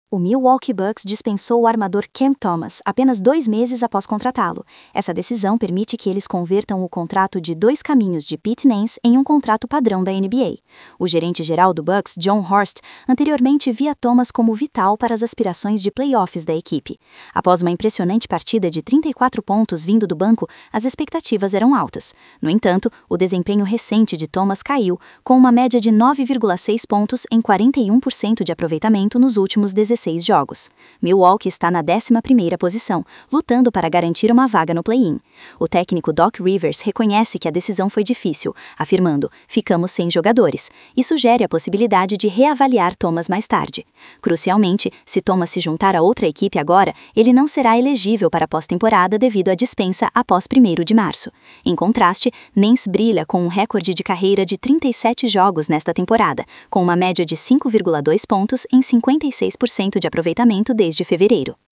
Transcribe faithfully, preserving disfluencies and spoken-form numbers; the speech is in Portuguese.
O Milwaukee Bucks dispensou o armador Cam Thomas apenas dois meses após contratá-lo. Essa decisão permite que eles convertam o contrato de dois caminhos de Pete Nance em um contrato padrão da N B A. O gerente-geral do Bucks, Jon Horst, anteriormente via Thomas como vital para as aspirações de playoffs da equipe. Após uma impressionante partida de trinta e quatro pontos vindo do banco, as expectativas eram altas. No entanto, o desempenho recente de Thomas caiu, com uma média de nove vírgula seis pontos em quarenta e um por cento de aproveitamento nos últimos dezesseis jogos. Milwaukee está na décima primeira posição, lutando para garantir uma vaga no play-in. O técnico Doc Rivers reconhece que a decisão foi difícil, afirmando: "Ficamos sem jogadores", e sugere a possibilidade de reavaliar Thomas mais tarde. Crucialmente, se Thomas se juntar a outra equipe agora, ele não será elegível para a pós-temporada devido à dispensa após primeiro de março. Em contraste, Nance brilha com um recorde de carreira de trinta e sete jogos nesta temporada, com uma média de cinco vírgula dois pontos em cinquenta e seis por cento de aproveitamento desde fevereiro.